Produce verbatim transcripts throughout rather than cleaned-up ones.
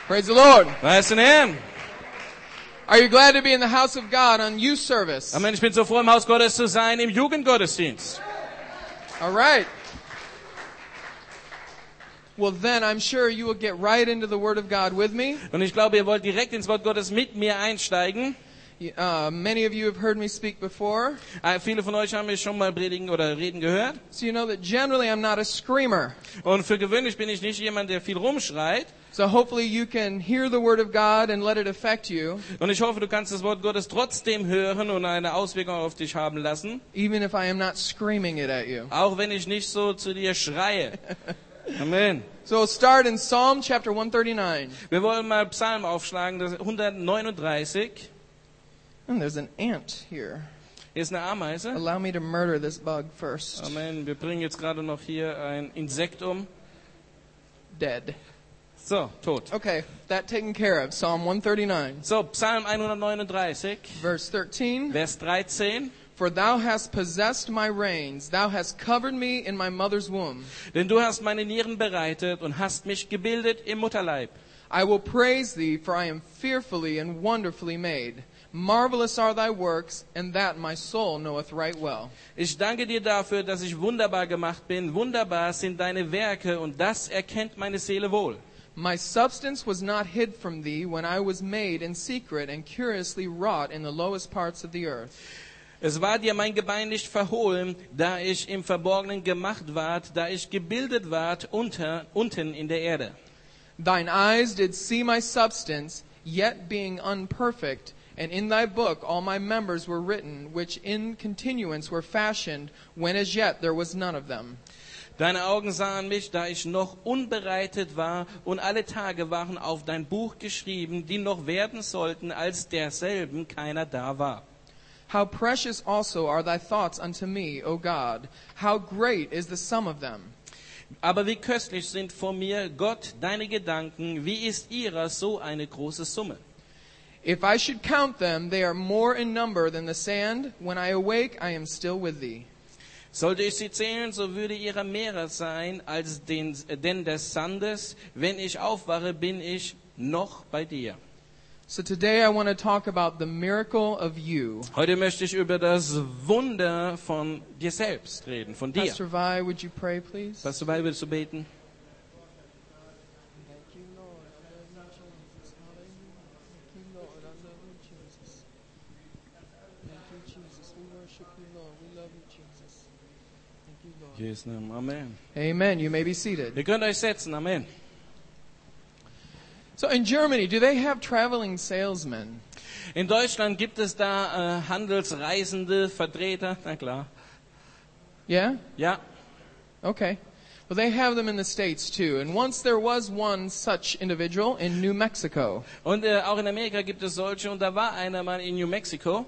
Praise the Lord. Preis den Herrn. Are you glad to be in the house of God on youth service? Amen. Ich bin so froh, im Haus Gottes zu sein, im Jugendgottesdienst. All right. Well, then I'm sure you will get right into the Word of God with me. Und ich glaube, ihr wollt direkt ins Wort Gottes mit mir einsteigen. Uh, many of you have heard me speak before. Äh, viele von euch haben mich schon mal predigen oder reden gehört. So you know that generally I'm not a screamer. Und für gewöhnlich bin ich nicht jemand, der viel rumschreit. So hopefully you can hear the Word of God and let it affect you. Und ich hoffe, du kannst das Wort Gottes trotzdem hören und eine Auswirkung auf dich haben lassen. Even if I am not screaming it at you. Auch wenn ich nicht so zu dir schreie. Amen. So we'll start in Psalm chapter one thirty-nine. Wir wollen mal Psalm aufschlagen, das hundertneununddreißig. And there's an ant here. Hier ist eine Ameise. Allow me to murder this bug first. Amen. Wir bringen jetzt gerade noch hier ein Insekt um. Dead. So, tot. Okay, that taken care of. Psalm one thirty-nine. So, Psalm hundertneununddreißig, Verse thirteen. Vers dreizehn. For thou hast possessed my reins, thou hast covered me in my mother's womb. Denn du hast meine Nieren bereitet und hast mich gebildet im Mutterleib. I will praise thee, for I am fearfully and wonderfully made. Marvelous are thy works, and that my soul knoweth right well. Ich danke dir dafür, dass ich wunderbar gemacht bin. Wunderbar sind deine Werke und das erkennt meine Seele wohl. My substance was not hid from thee when I was made in secret and curiously wrought in the lowest parts of the earth. Es war dir mein Gebein nicht verhohlen, da ich im Verborgenen gemacht ward, da ich gebildet ward unter, unten in der Erde. Thine eyes did see my substance, yet being unperfect, and in thy book all my members were written, which in continuance were fashioned, when as yet there was none of them. Deine Augen sahen mich, da ich noch unbereitet war, und alle Tage waren auf dein Buch geschrieben, die noch werden sollten, als derselben keiner da war. How precious also are thy thoughts unto me, O God! How great is the sum of them! Aber wie köstlich sind vor mir, Gott, deine Gedanken, wie ist ihrer so eine große Summe? If I should count them, they are more in number than the sand. When I awake, I am still with thee. Sollte ich sie zählen, so würde ihrer mehrer sein als den, denn des Sandes. Wenn ich aufwache, bin ich noch bei dir. So today I want to talk about the miracle of you. Heute möchte ich über das Wunder von dir selbst reden, von dir. Pastor Vi, would you pray, please? Pastor Vi, willst du beten? Thank you, Lord. I love you, Jesus. Hallelujah. Thank you, Lord. I love you, Jesus. Thank you, Jesus. We worship you, Lord. We love you, Jesus. Thank you, Lord. Jesu Namen. Amen. Amen. You may be seated. Ihr könnt euch setzen. Amen. So in Germany, do they have traveling salesmen? In Deutschland gibt es da äh, Handelsreisende, Vertreter. Na klar. Yeah? Ja. Okay. Well, they have them in the States too. And once there was one such individual in New Mexico. Und äh, auch in Amerika gibt es solche. Und da war einer mal in New Mexico.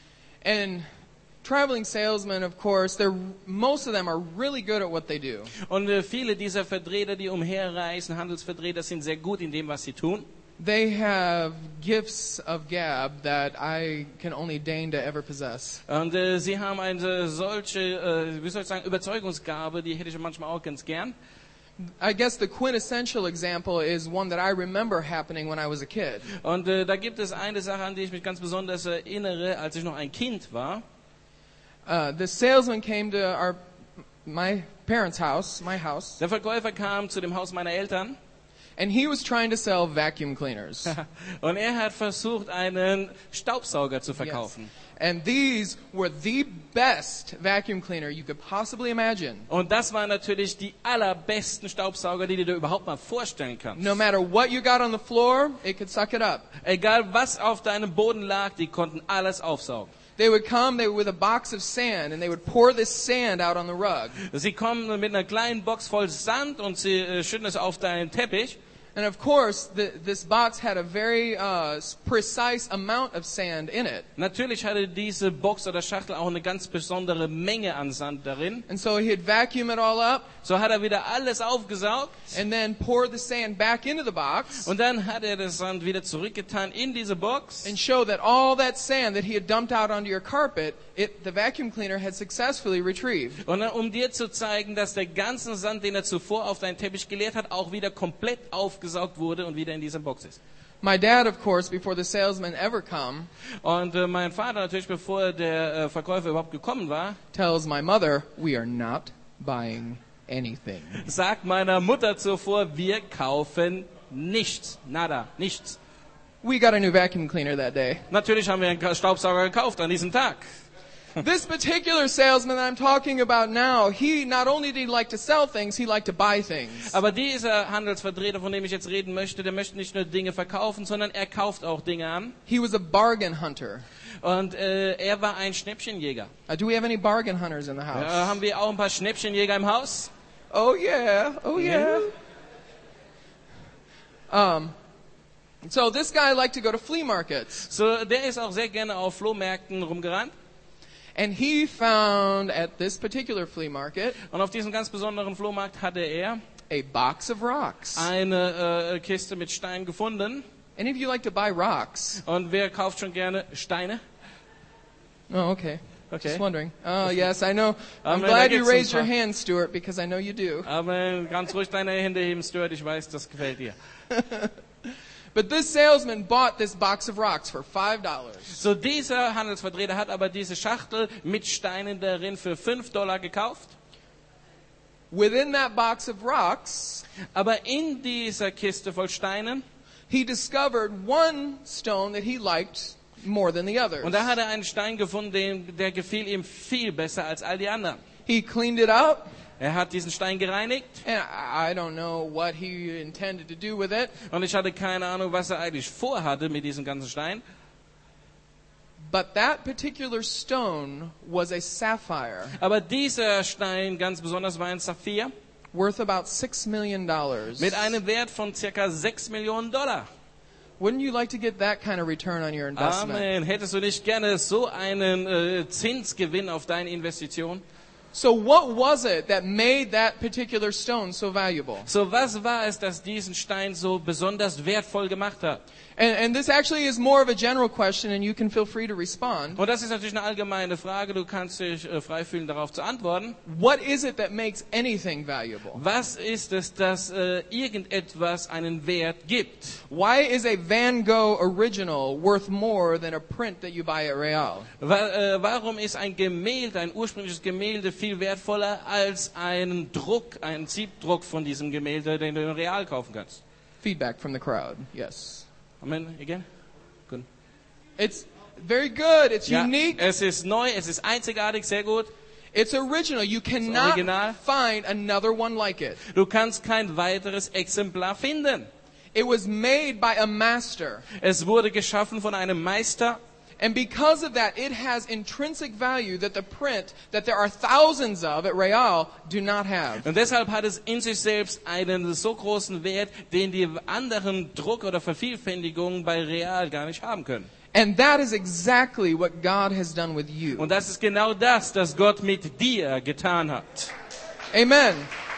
And traveling salesmen, of course, they're most of them are really good at what they do. Und äh, viele dieser Vertreter, die umherreisen, Handelsvertreter, sind sehr gut in dem, was sie tun. They have gifts of gab that I can only deign to ever possess. Und äh, sie haben eine solche, äh, wie soll ich sagen, Überzeugungsgabe, die hätte ich manchmal auch ganz gern. I guess the quintessential example is one that I remember happening when I was a kid. Und äh, da gibt es eine Sache, an die ich mich ganz besonders erinnere, als ich noch ein Kind war. Uh, the salesman came to our my parents' house, my house, Der Verkäufer kam zu dem Haus meiner Eltern and he was trying to sell vacuum cleaners. und er hat versucht, einen Staubsauger zu verkaufen. Yes. And these were the best vacuum cleaner you could possibly imagine. Und das waren natürlich die allerbesten Staubsauger, die du dir überhaupt mal vorstellen kannst. No matter what you got on the floor, it could suck it up. Egal was auf deinem Boden lag, die konnten alles aufsaugen. They would come they, with a box of sand and they would pour this sand out on the rug. Sie kommen mit einer kleinen Box voll Sand und sie äh, schütten es auf deinen Teppich. And of course, the, this box had a very uh, precise amount of sand in it. Natürlich hatte diese Box oder Schachtel auch eine ganz besondere Menge an Sand darin. And so he'd vacuum it all up. So hat er wieder alles aufgesaugt. And then pour the sand back into the box. Und dann hat er das Sand wieder zurückgetan in diese Box. And show that all that sand that he had dumped out onto your carpet, it, the vacuum cleaner had successfully retrieved. Und dann, um dir zu zeigen, dass der ganze Sand, den er zuvor auf deinen Teppich geleert hat, auch wieder komplett aufgesaugt aufgesaugt wurde und wieder in dieser Box ist. My dad, of course, before the salesman ever come, Und äh, mein Vater natürlich, bevor der äh, Verkäufer überhaupt gekommen war, tells my mother, we are not buying anything. sagt meiner Mutter zuvor, wir kaufen nichts. Nada, nichts. We got a new vacuum cleaner that day. Natürlich haben wir einen Staubsauger gekauft an diesem Tag. This particular salesman that I'm talking about now, he not only did he like to sell things, he liked to buy things. Aber dieser Handelsvertreter, von dem ich jetzt reden möchte, der möchte nicht nur Dinge verkaufen, sondern er kauft auch Dinge an. He was a bargain hunter. Und äh, er war ein Schnäppchenjäger. Uh, do we have any bargain hunters in the house? Ja, haben wir auch ein paar Schnäppchenjäger im Haus? Oh yeah, oh yeah. Um, so this guy liked to go to flea markets. So, der ist auch sehr gerne auf Flohmärkten rumgerannt. And he found at this particular flea market Und auf diesem ganz besonderen Flohmarkt hatte er a box of rocks. eine äh, Kiste mit Steinen gefunden. Any of you like to buy rocks? Und wer kauft schon gerne Steine? Oh, okay. Okay. Just wondering. Oh, yes, I know. I'm Amen. Da glad you gibt's ein raised your paar. hand, Stuart, because I know you do. Aber ganz ruhig deine Hände heben, Stuart, ich weiß, das gefällt dir. But this salesman bought this box of rocks for five dollars. So, dieser Handelsvertreter hat aber diese Schachtel mit Steinen darin für fünf Dollar gekauft. Within that box of rocks, Aber in dieser Kiste voll Steinen, he discovered one stone that he liked more than the others. und da hat er einen Stein gefunden, den, der gefiel ihm viel besser als all die anderen. He cleaned it up, Er hat diesen Stein gereinigt and I I don't know what he intended to do with it, und ich hatte keine Ahnung, was er eigentlich vorhatte mit diesem ganzen Stein. but that particular stone was a sapphire Aber dieser Stein ganz besonders war ein Saphir worth about six million dollars. mit einem Wert von circa sechs Millionen Dollar. Wouldn't you like to get that kind of return on your investment? Amen. Hättest du nicht gerne so einen äh, Zinsgewinn auf deine Investition? So what was it that made that particular stone so valuable? So, was war es, das diesen Stein so besonders wertvoll gemacht hat? And, and this actually is more of a general question, and you can feel free to respond. Und das ist natürlich eine allgemeine Frage, du kannst dich äh, frei fühlen, darauf zu antworten. What is it that makes anything valuable? Was ist es, das äh, irgendetwas einen Wert gibt? Why is a Van Gogh original worth more than a print that you buy at Real? Wa äh, warum ist ein Gemälde, ein ursprüngliches Gemälde viel wertvoller als ein Druck, ein Siebdruck von diesem Gemälde, den du im Real kaufen kannst? Feedback from the crowd. Yes. Amen. Again? Good. It's very good. It's Ja, unique. es ist neu, es ist einzigartig, sehr gut. It's original. You cannot original. find another one like it. Du kannst kein weiteres Exemplar finden. It was made by a master. Es wurde geschaffen von einem Meister. And because of that, it has intrinsic value that the print that there are thousands of at Real do not have. Und deshalb hat es in sich selbst einen so großen Wert, den die anderen Druck- oder Vervielfältigungen bei Real gar nicht haben können. And that is exactly what God has done with you. Und das ist genau das, das Gott mit dir getan hat. Amen.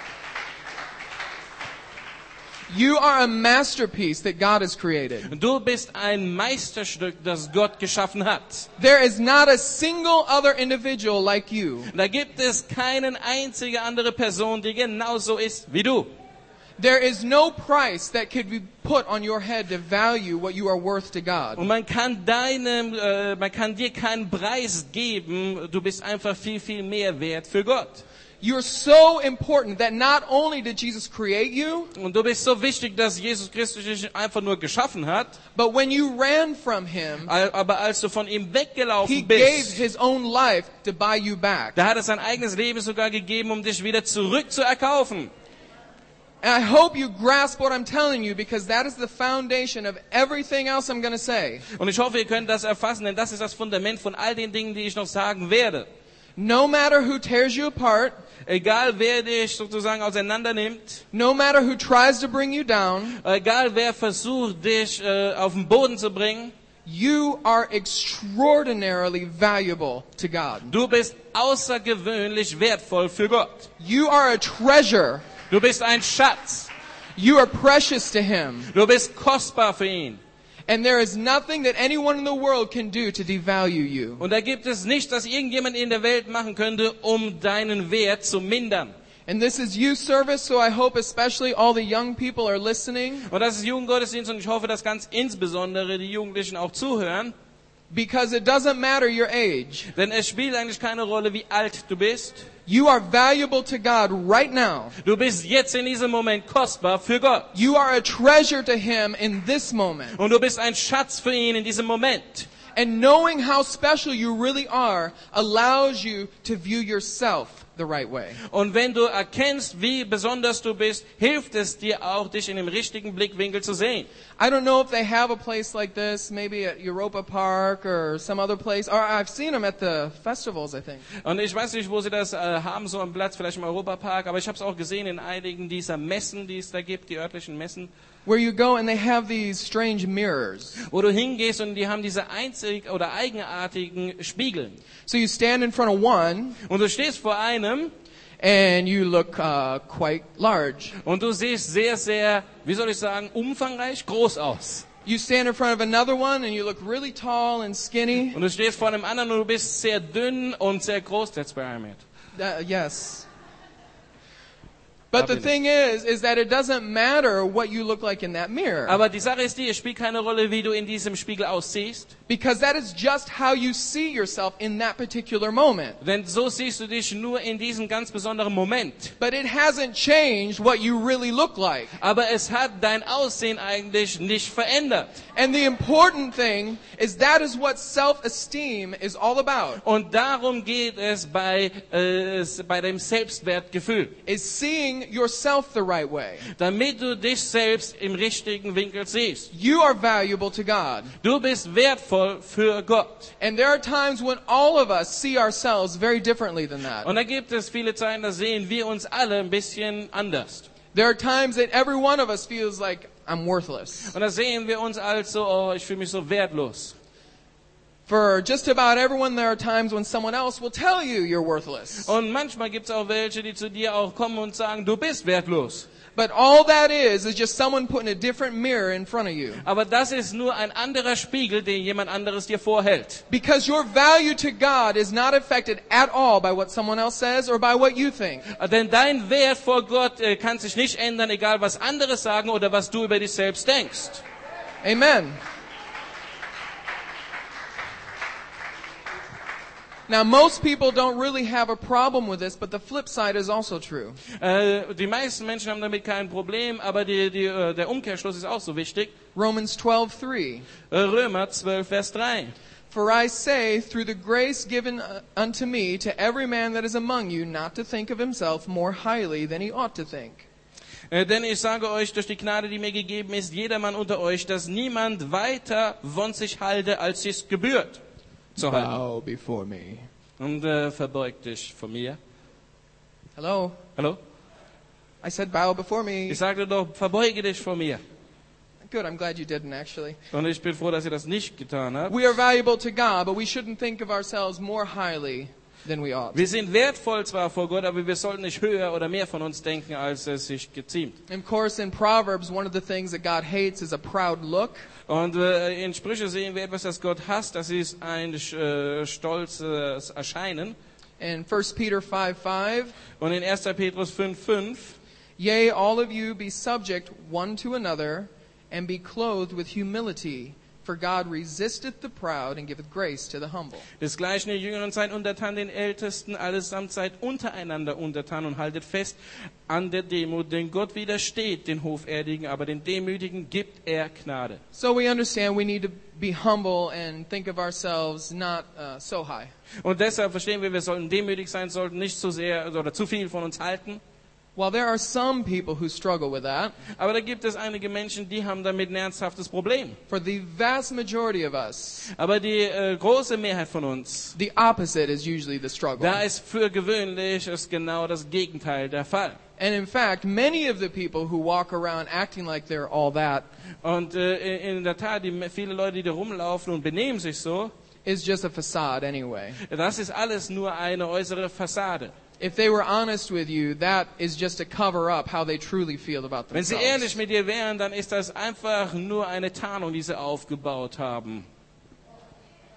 You are a masterpiece that God has created. Du bist ein Meisterstück, das Gott geschaffen hat. There is not a single other individual like you. Da gibt es keine einzige andere Person, die genauso ist wie du. There is no price that could be put on your head to value what you are worth to God. Und man kann deinem, äh, man kann dir keinen Preis geben. Du bist einfach viel, viel mehr wert für Gott. You're so important that not only did Jesus create you, Und du bist so wichtig, dass Jesus Christus dich einfach nur geschaffen hat. but when you ran from him, Al- Aber als du von ihm he weggelaufen gave bist, his own life to buy you back. da hat er sein eigenes Leben sogar gegeben, um dich wieder zurückzuerkaufen. And I hope you grasp what I'm telling you, because that is the foundation of everything else I'm going to say. Und ich hoffe, ihr könnt das erfassen, denn das ist das Fundament von all den Dingen, die ich noch sagen werde. No matter who tears you apart, Egal wer dich sozusagen auseinander nimmt, no matter who tries to bring you down, egal wer versucht, dich äh, auf den Boden zu bringen, you are extraordinarily valuable to God. du bist außergewöhnlich wertvoll für Gott. You are a treasure. Du bist ein Schatz. You are precious to Him. Du bist kostbar für ihn. And there is nothing that anyone in the world can do to devalue you. Und da gibt es nichts, das irgendjemand in der Welt machen könnte, um deinen Wert zu mindern. And this is youth service, so I hope especially all the young people are listening. Und das ist Jugendgottesdienst und ich hoffe, dass ganz insbesondere die Jugendlichen auch zuhören. Because it doesn't matter your age. Denn es spielt eigentlich keine Rolle, wie alt du bist. You are valuable to God right now. Du bist jetzt in diesem Moment kostbar für Gott. You are a treasure to Him in this moment. Und du bist ein Schatz für ihn in diesem Moment. And knowing how special you really are allows you to view yourself the right way. Und wenn du erkennst, wie besonders du bist, hilft es dir auch, dich in dem richtigen Blickwinkel zu sehen. I don't know if they have a place like this, maybe at Europa Park or some other place. Or I've seen them at the festivals, I think. Und ich weiß nicht, wo sie das äh, haben, so am Platz, vielleicht im Europapark, aber ich habe es auch gesehen in einigen dieser Messen, die es da gibt, die örtlichen Messen, Where you go and they have these strange mirrors. wo du hingehst und die haben diese einzig oder eigenartigen Spiegeln. So you stand in front of one Und du stehst vor einem and you look uh, quite large. und du siehst sehr, sehr, wie soll ich sagen, umfangreich, groß aus. You stand in front of another one and you look really tall and skinny. Und du stehst vor einem anderen und du bist sehr dünn und sehr groß. That's where I'm at. Uh, yes. But the Hab ich thing is, is that it doesn't matter what you look like in that mirror. Aber die Sache ist die, es spielt keine Rolle, wie du in diesem Spiegel aussiehst. Because that is just how you see yourself in that particular moment. Denn so siehst du dich nur in diesem ganz besonderen Moment. But it hasn't changed what you really look like. Aber es hat dein Aussehen eigentlich nicht verändert. And the important thing is that is what self-esteem is all about. Und darum geht es bei, äh, bei dem Selbstwertgefühl. Is seeing yourself the right way. Damit du dich selbst im richtigen Winkel siehst. You are valuable to God. Du bist wertvoll für Gott. And there are times when all of us see ourselves very differently than that. Und da gibt es viele Zeiten, da sehen wir uns alle ein bisschen anders. There are times that every one of us feels like I'm worthless. Und da sehen wir uns als so, oh, ich fühle mich so wertlos. For just about everyone, there are times when someone else will tell you you're worthless. Und manchmal gibt es auch welche, die zu dir auch kommen und sagen, du bist wertlos. But all that is, is just someone putting a different mirror in front of you. Aber das ist nur ein anderer Spiegel, den jemand anderes dir vorhält. Because your value to God is not affected at all by what someone else says or by what you think. Denn dein Wert vor Gott äh, kann sich nicht ändern, egal was andere sagen oder was du über dich selbst denkst. Amen. Now, most people don't really have a problem with this, but the flip side is also true. Äh, die meisten Menschen haben damit kein Problem, aber die, die, äh, der Umkehrschluss ist auch so wichtig. Romans twelve three. Äh, Römer zwölf, Vers drei. For I say, through the grace given unto me, to every man that is among you, not to think of himself more highly than he ought to think. Äh, denn ich sage euch, durch die Gnade, die mir gegeben ist, jedermann unter euch, dass niemand weiter von sich halte, als es gebührt zu halten. Bow before me. Und äh, verbeug dich vor mir. Hello? Hallo? I said bow before me. Ich sagte doch, verbeuge dich vor mir. Good, I'm glad you didn't actually. Und ich bin froh, dass ihr das nicht getan habt. We are valuable to God, but we shouldn't think of ourselves more highly than we ought. Wir sind wertvoll zwar vor Gott, aber wir sollten nicht höher oder mehr von uns denken, als es sich geziemt. Of course, in Proverbs, one of the things that God hates is a proud look. Und äh, in Sprüche sehen wir etwas, das Gott hasst, das ist ein äh, stolzes Erscheinen. In First Peter five five, Und in erster Petrus fünf fünf, yea, all of you be subject one to another, and be clothed with humility, for God resisteth the proud and giveth grace to the humble. desgleichen ihr Jüngeren seid untertan den Ältesten, allesamt seid untereinander untertan und haltet fest an der Demut, denn Gott widersteht den Hoferdigen, aber den Demütigen gibt er Gnade. So we understand we need to be humble and think of ourselves not uh, so high. Und deshalb verstehen wir, wir sollten demütig sein, sollten nicht zu sehr oder zu viel von uns halten. While there are some people who struggle with that, Aber da gibt es einige Menschen, die haben damit ein ernsthaftes Problem. for the vast majority of us, Aber die äh, große Mehrheit von uns, the opposite is usually the struggle. da ist für gewöhnlich ist genau das Gegenteil der Fall. And in fact, many of the people who walk around acting like they're all that Und äh, in der Tat, die, viele Leute, die da rumlaufen und benehmen sich so, is just a facade anyway. das ist alles nur eine äußere Fassade. If they were honest with you, that is just a cover up how they truly feel about Wenn sie themselves. ehrlich mit dir wären, dann ist das einfach nur eine Tarnung, die sie aufgebaut haben.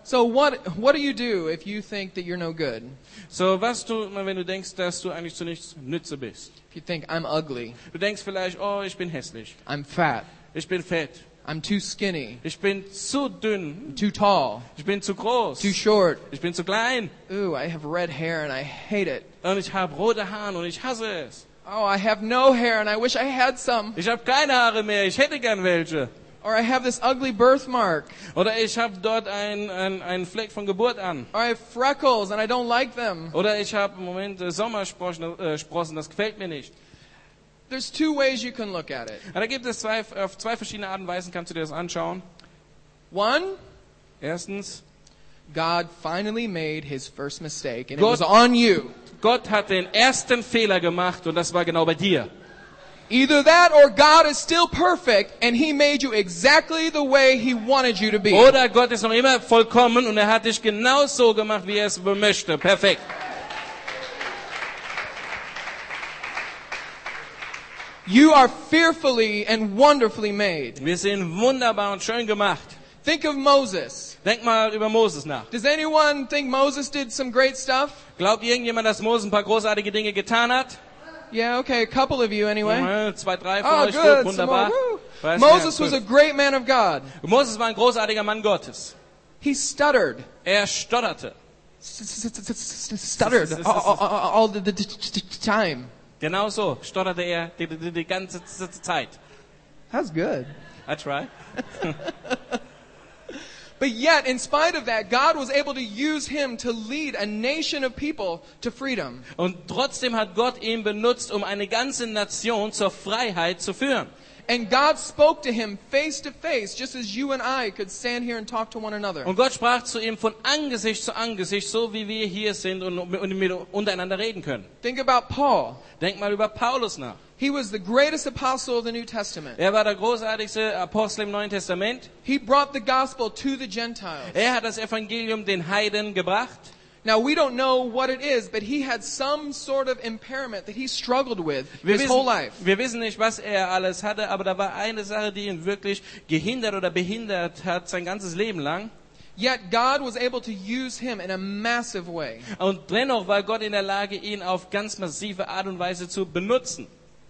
So what what do you do if you think that you're no good? So, was tut man, wenn du denkst, dass du eigentlich zu nichts Nütze bist? If you think I'm ugly, Du denkst vielleicht, oh, ich bin hässlich, I'm fat, ich bin fett, I'm too skinny, ich bin zu dünn, too tall, ich bin zu groß, too short. ich bin zu klein Ooh, I have red hair and I hate it. und ich habe rote Haare und ich hasse es. Oh, I have no hair and I wish I had some. Ich habe keine Haare mehr, ich hätte gern welche. Or I have this ugly birthmark. Oder ich habe dort einen ein, ein Fleck von Geburt an. Or I have freckles and I don't like them. Oder ich habe im Moment äh, Sommersprossen, äh, Sprossen, das gefällt mir nicht. There's two ways you can look at it. Und da gibt es zwei, auf zwei verschiedene Arten und Weisen kannst du dir das anschauen. One, Erstens, God finally made his first mistake and it God- was on you. Gott hat den ersten Fehler gemacht und das war genau bei dir. Either that or God is still perfect and he made you exactly the way he wanted you to be. Oder Gott ist noch immer vollkommen und er hat dich genau so gemacht, wie er es möchte. Perfekt. You are fearfully and wonderfully made. Wir sind wunderbar und schön gemacht. Think of Moses. Denk mal über Moses nach. Does anyone think Moses did some great stuff? Glaubt irgendjemand, dass Moses ein paar großartige Dinge getan hat? Yeah, okay, a couple of you anyway. Ja, zwei, drei von Oh, euch, gut, good. Some wunderbar. more. Woo. Weiß Moses nicht, was a great man of God. Moses war ein großartiger Mann Gottes. He stuttered. Er stotterte. Stuttered all, all, all the, the, the time. Genau so stotterte er die, die, die ganze Zeit. That's good. That's right. But yet, in spite of that, God was able to use him to lead a nation of people to freedom. Und trotzdem hat Gott ihn benutzt, um eine ganze Nation zur Freiheit zu führen. And God spoke to him face to face, just as you and I could stand here and talk to one another. Und Gott sprach zu ihm von Angesicht zu Angesicht, so wie wir hier sind und, und mit, untereinander reden können. Think about Paul. Denk mal über Paulus nach. He was the greatest apostle of the New Testament. Er war der großartigste Apostel im Neuen Testament. He brought the gospel to the Gentiles. Er hat das Evangelium den Heiden gebracht. Now, we don't know what it is, but he had some sort of impairment that he struggled with Wir his whole wissen, life. wir wissen nicht, was er alles hatte, aber da war eine Sache, die ihn wirklich gehindert oder behindert hat, sein ganzes Leben lang. Yet God was able to use him in a massive way. Und dennoch war Gott in der Lage, ihn auf ganz massive Art und Weise zu benutzen.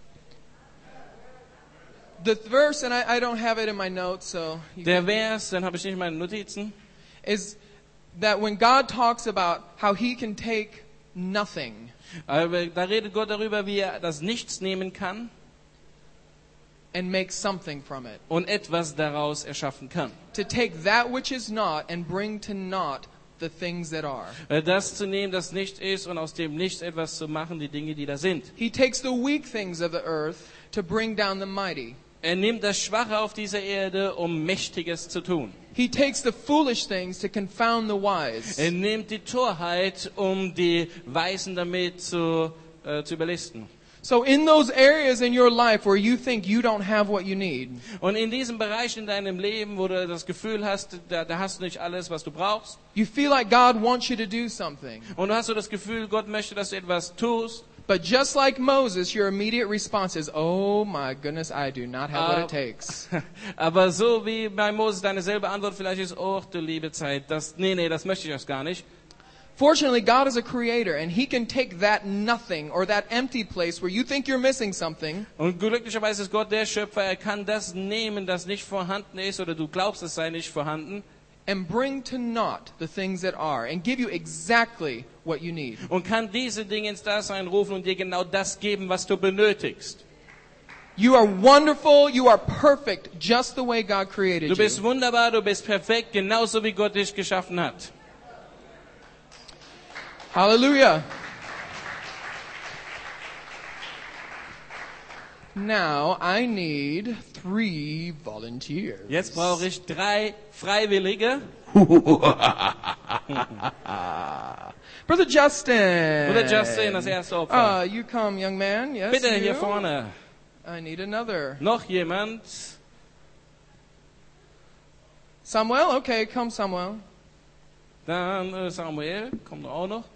The verse, and I, I don't have it in my notes, so you Der can- Vers, dann habe ich nicht meine Notizen, is that when God talks about how he can take nothing aber da redet Gott darüber, wie er das Nichts nehmen kann and make something from it. und etwas daraus erschaffen kann. To take that which is not and bring to naught the things that are. Äh, Das zu nehmen, das nicht ist und aus dem Nichts etwas zu machen, die Dinge, die da sind. He takes the weak things of the earth to bring down the mighty. Er nimmt das Schwache auf dieser Erde, um Mächtiges zu tun. He takes the foolish things to confound the wise. Er nimmt die Torheit, um die Weisen damit zu, äh, zu überlisten. So in those areas in your life where you think you don't have what you need, Und in diesem Bereich in deinem Leben, wo du das Gefühl hast, da, da hast du nicht alles, was du brauchst, you feel like God wants you to do something. und du hast so das Gefühl, Gott möchte, dass du etwas tust, But just like Moses, your immediate response is, oh my goodness, I do not have what it takes. aber so wie bei Moses deine selbe Antwort vielleicht ist, oh du liebe Zeit, das, nee, nee, das möchte ich erst gar nicht. Fortunately, God is a creator and he can take that nothing or that empty place where you think you're missing something Und glücklicherweise ist Gott der Schöpfer, er kann das nehmen, das nicht vorhanden ist, oder du glaubst, es sei nicht vorhanden, and bring to naught the things that are and give you exactly what you need. und kann diese Dinge ins Dasein rufen und dir genau das geben, was du benötigst. You are wonderful, you are perfect, just the way God created Du bist you. wunderbar, du bist perfekt, genauso wie Gott dich geschaffen hat. Hallelujah. Now I need three volunteers. Jetzt brauche ich drei Freiwillige. Brother Justin. Bruder Justin, das erste Opfer. Uh, you come, young man. Yes, Bitte you. hier vorne. I need another. Noch jemand? Samuel? Okay, come, Samuel. Dann äh, Samuel, kommt auch noch.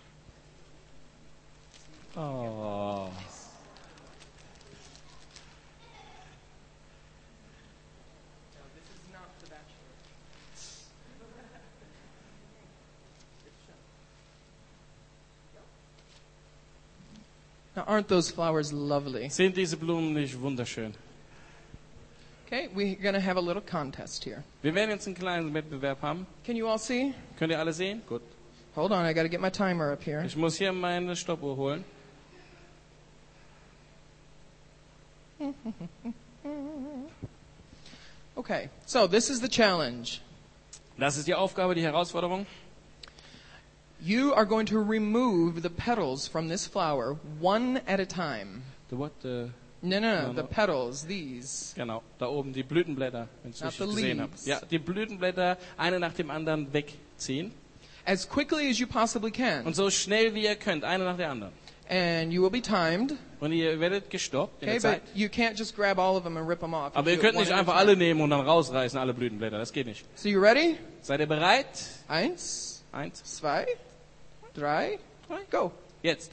Oh. Aren't those flowers lovely? Sind diese Blumen nicht wunderschön? Okay, we're going to have a little contest here. Wir werden jetzt einen kleinen Wettbewerb haben. Can you all see? Könnt ihr alle sehen? Gut. Hold on, I got to get my timer up here. Ich muss hier meine Stoppuhr holen. Okay, so this is the challenge. Das ist die Aufgabe, die Herausforderung. You are going to remove the petals from this flower one at a time. The what? The No, no, no, No, the no. petals, these. Genau, da oben die Blütenblätter, wenn ich es Not richtig the gesehen habe. leaves. Ja, die Blütenblätter eine nach dem anderen wegziehen. As quickly as you possibly can. Und so schnell wie ihr könnt, eine nach der anderen. And you will be timed. Und ihr werdet gestoppt in Okay, der but Zeit. you can't just grab all of them and rip them off. Aber You ihr do it könnt nicht one at a einfach time. alle nehmen und dann rausreißen, alle Blütenblätter. Das geht nicht. So you ready? Seid ihr bereit? Eins, Eins, zwei, drei, drei, go. jetzt.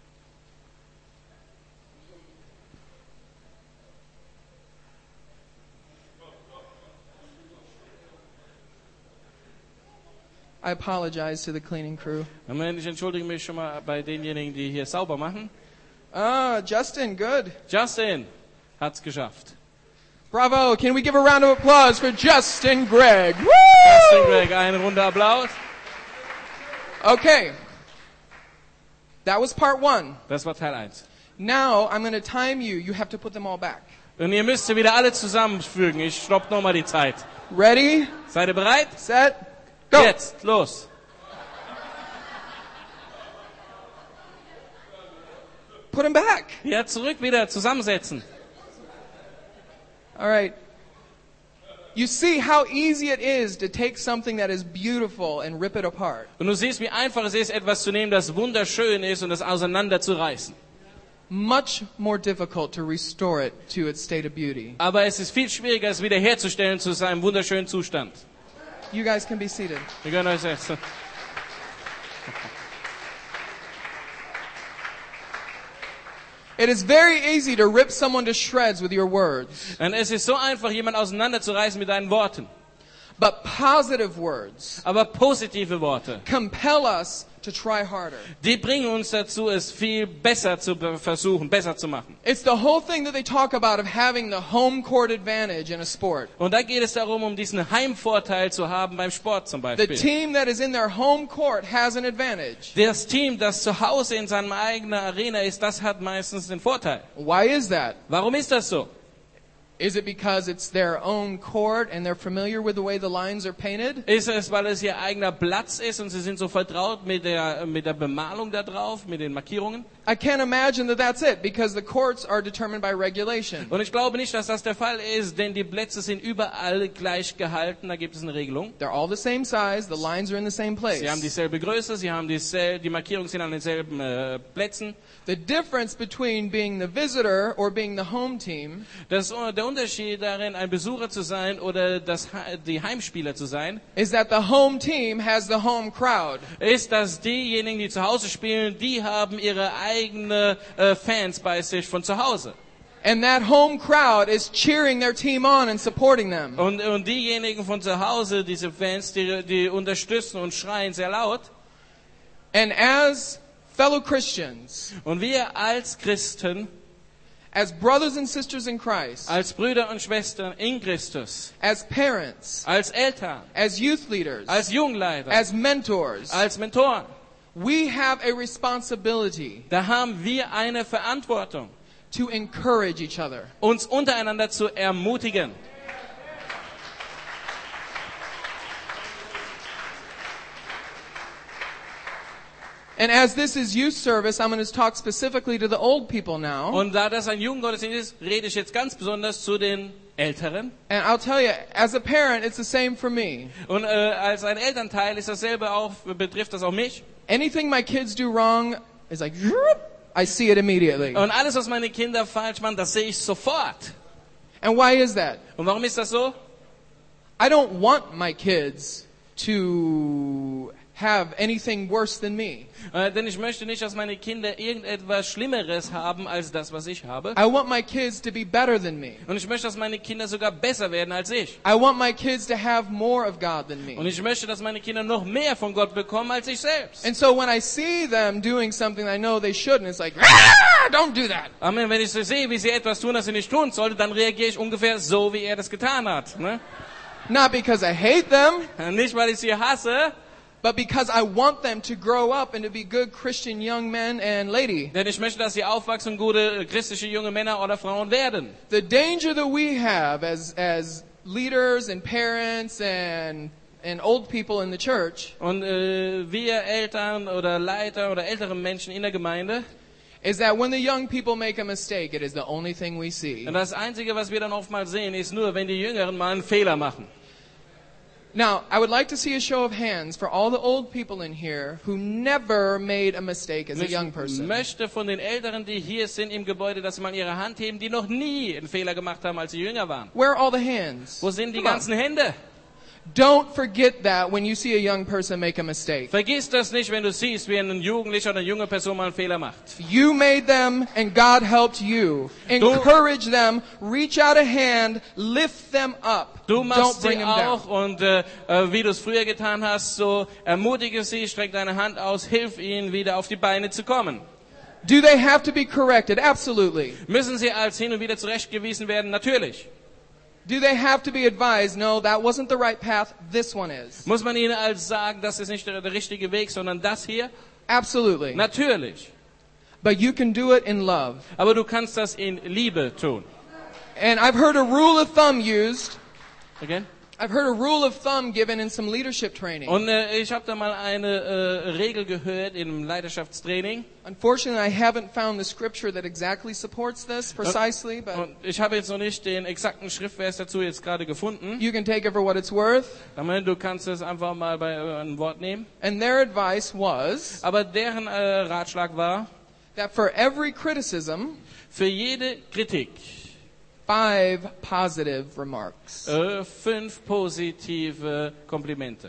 I apologize to the cleaning crew. Und ich entschuldige mich schon mal bei denjenigen, die hier sauber machen. Ah, Justin, good. Justin hat's geschafft. Bravo. Can we give a round of applause for Justin Gregg? Woo! Justin Greg, eine Runde Applaus. Okay. That was part one. Das war Teil eins. Now I'm going to time you. You have to put them all back. Und ihr müsst sie wieder alle zusammenfügen. Ich stopp nochmal die Zeit. Ready, Seid ihr bereit? set, go. Jetzt, los. Put them back. Ja, zurück wieder zusammensetzen. All right. You see how easy it is to take something that is beautiful and rip it apart. Und du siehst, wie einfach es ist, etwas zu nehmen, das wunderschön ist und es auseinanderzureißen. Much more difficult to restore it to its state of beauty. Aber es ist viel schwieriger, es wiederherzustellen zu seinem wunderschönen Zustand. You guys can be seated. Wir können euch setzen. It is very easy to rip someone to shreds with your words. Und es ist so einfach, jemanden auseinanderzureißen mit deinen Worten. But positive words Aber positive Worte, compel us to try harder. die bringen uns dazu, es viel besser zu be- versuchen, besser zu machen. It's the whole thing that they talk about of having the home court advantage in a sport. Und da geht es darum, um diesen Heimvorteil zu haben beim Sport zum The Beispiel. team that is in their home court has an advantage. Das Team, das zu Hause in seiner eigenen Arena ist, das hat meistens den Vorteil. Why is that? Warum ist das so? Is it because it's their own court and they're familiar with the way the lines are painted? Ist es, weil es ihr eigener Platz ist und sie sind so vertraut mit der, mit der Bemalung da drauf, mit den Markierungen? I can't imagine that that's it, because the courts are determined by regulation. Und ich glaube nicht, dass das der Fall ist, denn die Plätze sind überall gleich gehalten, da gibt es eine Regelung. They're all the same size, the lines are in the same place. Sie haben dieselbe Größe, sie haben diesel, die Markierungen sind an denselben äh, Plätzen. The difference between being the visitor or being the home team Das, der Unterschied darin, ein Besucher zu sein oder das, die Heimspieler zu sein, is that the home team has the home crowd. ist, dass diejenigen, die zu Hause spielen, die haben ihre eigene äh, Fans bei sich von zu Hause. And that home crowd is cheering their team on and supporting them. Und, und diejenigen von zu Hause, diese Fans, die, die unterstützen und schreien sehr laut. And as fellow Christians, Und wir als Christen, as brothers and sisters in Christ, als Brüder und Schwestern in Christus, as parents, als Eltern, as youth leaders, als Jungleiter, as mentors, als Mentoren, we have a responsibility da haben wir eine Verantwortung, to encourage each other. uns untereinander zu ermutigen. And as this is youth service, I'm going to talk specifically to the old people now. Und da das ein Jugendgottesdienst ist, rede ich jetzt ganz besonders zu den Älteren. And I'll tell you, as a parent, it's the same for me. Und äh, als ein Elternteil ist dasselbe auch, betrifft das auch mich. Anything my kids do wrong is like, I see it immediately. Und alles, was meine Kinder falsch machen, das sehe ich sofort. And why is that? Und warum ist das so? I don't want my kids to have anything worse than me. Äh, denn ich möchte nicht, dass meine Kinder irgendetwas Schlimmeres haben als das, was ich habe. I want my kids to be better than me. Und ich möchte, dass meine Kinder sogar besser werden als ich. I want my kids to have more of God than Und me. ich möchte, dass meine Kinder noch mehr von Gott bekommen als ich selbst. And so when I see them doing something I know they shouldn't, it's like, "Ah!" ah, don't do that. Amen. Wenn ich so sehe, wie sie etwas tun, das sie nicht tun sollte, dann reagiere ich ungefähr so, wie er das getan hat. Ne? Not because I hate them, Nicht, weil ich sie hasse, but because I want them to grow up and to be good Christian young men and lady. denn ich möchte, dass sie aufwachsen, gute christliche junge Männer oder Frauen werden. The danger that we have as as leaders and parents and and old people in the church Und äh, wir Eltern oder Leiter oder ältere Menschen in der Gemeinde, is that when the young people make a mistake, it is the only thing we see. und das Einzige, was wir dann oftmals sehen, ist nur, wenn die Jüngeren mal einen Fehler machen. Now, I would like to see a show of hands for all the old people in here who never made a mistake as a young Ich person. möchte von den Älteren, die hier sind im Gebäude, dass sie mal ihre Hand heben, die noch nie einen Fehler gemacht haben, als sie jünger waren. Where are all the hands? Wo sind die Come on. ganzen Hände? Don't forget that when you see a young person make a mistake. Vergiss das nicht, wenn du siehst, wie ein Jugendlicher oder eine junge Person mal einen Fehler macht. You made them and God helped you. Encourage them, reach out a hand, lift them up. Du Don't machst bring sie them auch down. und äh, äh, wie du es früher getan hast, so ermutige sie, streck deine Hand aus, hilf ihnen wieder auf die Beine zu kommen. Do they have to be corrected? Absolutely. Müssen sie als hin und wieder zurechtgewiesen werden? Natürlich. Do they have to be advised? No, that wasn't the right path. This one is. Muss man ihnen als sagen, das ist nicht der, der richtige Weg, sondern das hier? Absolutely. Natürlich. But you can do it in love. Aber du kannst das in Liebe tun. And I've heard a rule of thumb used. Again? I've heard a rule of thumb given in some leadership training. Und äh, ich habe da mal eine äh, Regel gehört im Leiterschaftstraining. Unfortunately, I haven't found the scripture that exactly supports this precisely, but Und ich habe jetzt noch nicht den exakten Schriftvers dazu jetzt gerade gefunden. you can take it for what it's worth. Aber du kannst es einfach mal bei äh, ein Wort nehmen. And their advice was Aber deren äh, Ratschlag war, that for every criticism, für jede Kritik five positive remarks. äh, fünf positive Komplimente.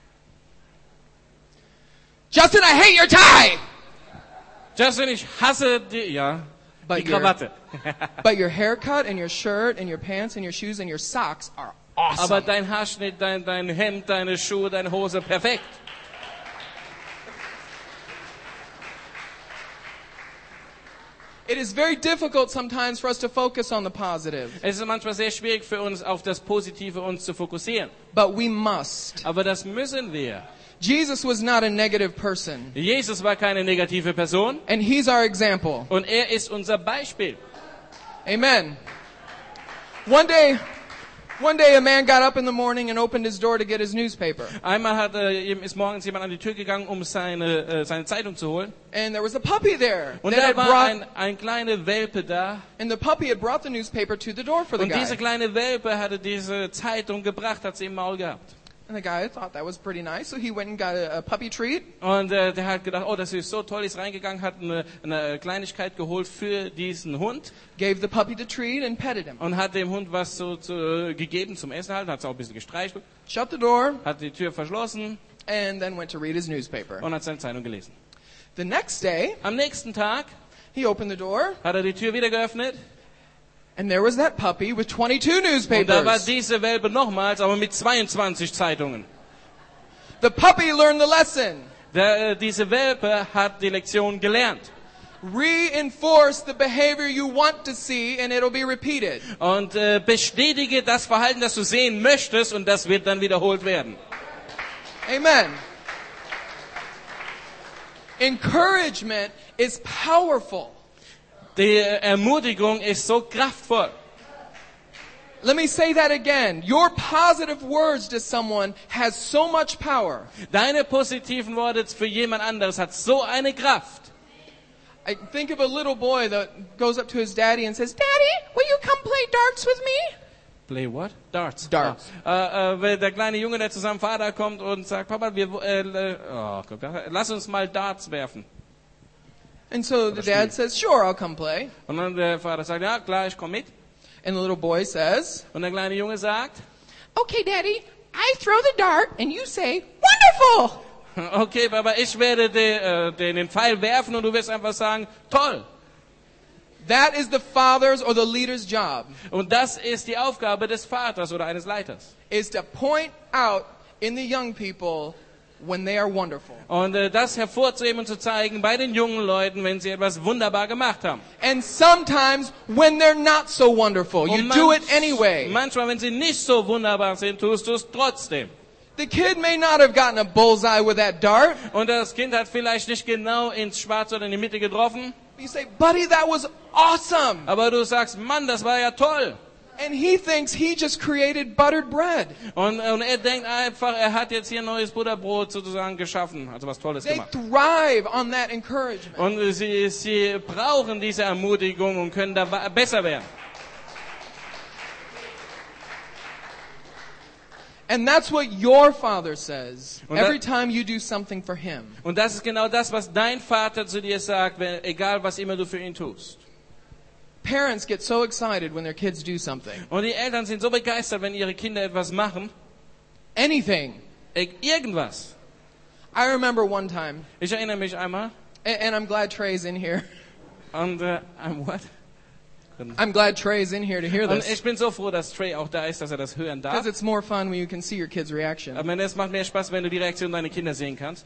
Justin, I hate your tie! Justin, ich hasse die, ja, But die your, Krawatte. but your haircut and your shirt and your pants and your shoes and your socks are awesome. Aber dein Haarschnitt, dein, dein Hemd, deine Schuhe, deine Hose, perfekt. It is very difficult sometimes for us to focus on the positive, Es ist manchmal sehr schwierig für uns, auf das Positive uns zu fokussieren. but we must. Aber das müssen wir. Jesus was not a negative person, Jesus war keine negative Person and he's our example. und er ist unser Beispiel. Amen. One day, one day a man got up in the morning and opened his door to get his newspaper. Einmal hat, äh, ihm ist morgens jemand an die Tür gegangen, um seine, äh, seine Zeitung zu holen. And there was a puppy there. Und that da had war brought, ein, ein kleiner Welpe da. and the puppy had brought the newspaper to the door for the Und diese guy. kleine Welpe hatte diese Zeitung gebracht, hat sie im Maul gehabt. And the guy thought that was pretty nice, so he went and got a, a puppy treat. Und äh, der hat gedacht, oh, das ist so toll, ist reingegangen, hat eine, eine Kleinigkeit geholt für diesen Hund Gave the puppy the treat and petted him. und hat dem Hund was so zu, äh, gegeben zum Essen halten, hat es auch ein bisschen gestreichelt, Shut the door hat die Tür verschlossen and then went to read his newspaper. und hat seine Zeitung gelesen. The next day, Am nächsten Tag he opened the door hat er die Tür wieder geöffnet and there was that puppy with twenty-two und da war newspapers. diese Welpe nochmals, aber mit zweiundzwanzig Zeitungen. The puppy learned the lesson. Der, äh, diese Welpe hat die Lektion gelernt. Reinforce the behavior you want to see and it'll be repeated. Und äh, bestätige das Verhalten, das du sehen möchtest, und das wird dann wiederholt werden. Amen. Encouragement is powerful. Die äh, Ermutigung ist so kraftvoll. Let me say that again. Your positive words to someone has so much power. Deine positiven Worte für jemand anderes hat so eine Kraft. I think of a little boy that goes up to his daddy and says, "Daddy, will you come play darts with me?" Play what? Darts. Darts. Ah, äh, äh, wenn der kleine Junge, der zu seinem Vater kommt und sagt, Papa, wir, äh, äh, oh Gott, lass uns mal Darts werfen. And so the dad says, "Sure, I'll come play." Und dann der Vater sagt, ja klar, ich komme mit. And the little boy says, Und der kleine Junge sagt, "Okay, Daddy, I throw the dart and you say, 'Wonderful!'" okay, Papa, ich werde den, äh, den, den Pfeil werfen und du wirst einfach sagen, toll. That is the father's or the leader's job, Und das ist die Aufgabe des Vaters oder eines Leiters. is to point out in the young people when they are wonderful. Und äh, das hervorzuheben und zu zeigen bei den jungen Leuten, wenn sie etwas wunderbar gemacht haben. And sometimes when they're not so wonderful, you Und do manch- it anyway. manchmal, wenn sie nicht so wunderbar sind, tust du es trotzdem. The kid may not have gotten a bullseye with that dart. Und das Kind hat vielleicht nicht genau ins Schwarze oder in die Mitte getroffen, You say, buddy, that was awesome. aber du sagst, Mann, das war ja toll. And he thinks he just created buttered bread. Und, und er denkt einfach, er hat jetzt hier neues Butterbrot sozusagen geschaffen, also was Tolles They gemacht. thrive on that encouragement. Und äh, sie, sie brauchen diese Ermutigung und können da wa- besser werden. And that's what your father says Und every that- time you do something for him. Und das ist genau das, was dein Vater zu dir sagt, wenn, egal was immer du für ihn tust. Parents get so excited when their kids do something. Und die Eltern sind so begeistert, wenn ihre Kinder etwas machen. Anything. E- Irgendwas. I remember one time, Ich erinnere mich einmal. a- and I'm glad Trey's in here. Und, äh, I'm what? I'm glad Trey's in here to hear Und this. ich bin so froh, dass Trey auch da ist, dass er das hören darf. Because it's more fun when you can see your kid's reaction. Aber es macht mehr Spaß, wenn du die Reaktion deiner Kinder sehen kannst.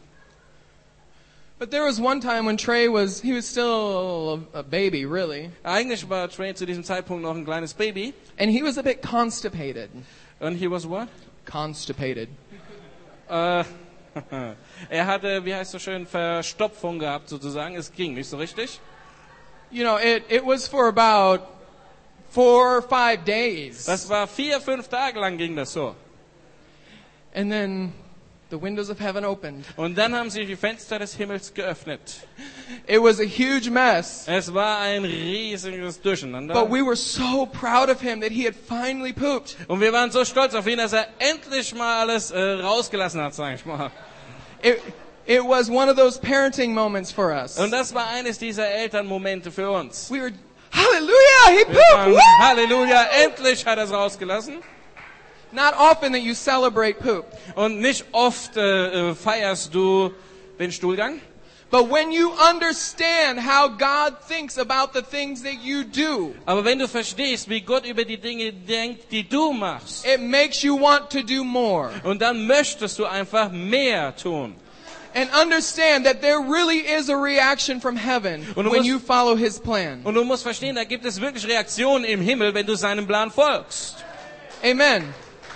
But there was one time when Trey was, he was still a, a baby, really. Eigentlich war Trey zu diesem Zeitpunkt noch ein kleines Baby. And he was a bit constipated. Und he was what? Constipated. Äh, er hatte, wie heißt so schön, Verstopfung gehabt sozusagen. Es ging nicht so richtig. You know, it, it was for about four or five days. Das war vier, fünf Tage lang ging das so. And then the windows of heaven opened. Und dann haben sich die Fenster des Himmels geöffnet. It was a huge mess. Es war ein riesiges Durcheinander. But we were so proud of him that he had finally pooped. Und wir waren so stolz auf ihn, dass er endlich mal alles äh, rausgelassen hat, sag ich mal. It, it was one of those parenting moments for us. Und das war eines dieser Elternmomente für uns. We were, hallelujah, he Wir pooped! sagen, Woo! Halleluja, endlich hat er es rausgelassen. Not often that you celebrate poop. Und nicht oft äh, äh, feierst du den Stuhlgang. But when you understand how God thinks about the things that you do, Aber wenn du verstehst, wie Gott über die Dinge denkt, die du machst, it makes you want to do more. und dann möchtest du einfach mehr tun. And understand that there really is a reaction from heaven Und du when musst- you follow His plan. Und du musst verstehen, da gibt es wirklich Reaktionen im Himmel, wenn du seinem Plan folgst. Amen.